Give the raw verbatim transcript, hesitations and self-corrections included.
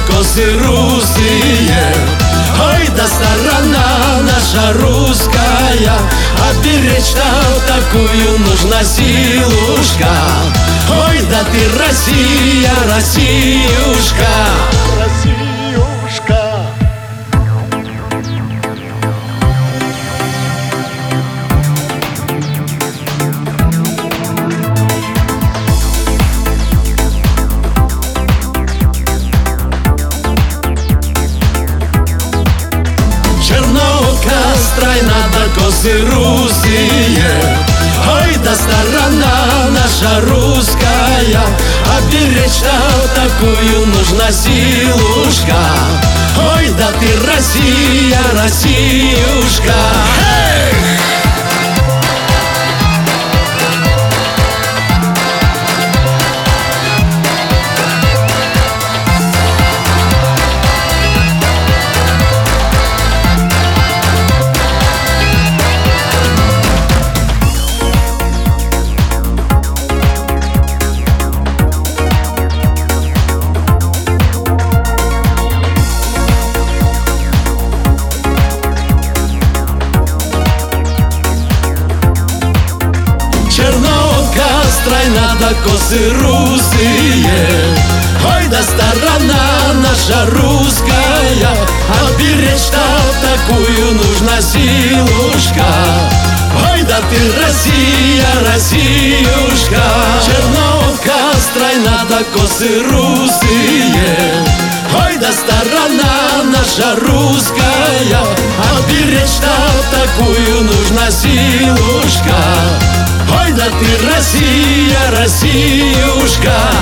косы русые. Ой, да сторона наша русская, оберечь-то такую нужна силушка. Ой, да ты Россия, Россиюшка, Россиюшка. Стройна да косы русые. Ой, да сторона наша русская, оберечь-то такую нужна силушка. Ой, да ты Россия, Россиюшка. Стройна да косы русые. Ой, да сторона наша русская, оберечь-то такую нужна силушка. Ой, да ты Россия, Россиюшка. Черновка стройна да косы русые. Ой, да сторона наша русская, оберечь-то такую нужна силушка. Ой, да ты Россия, Россиюшка.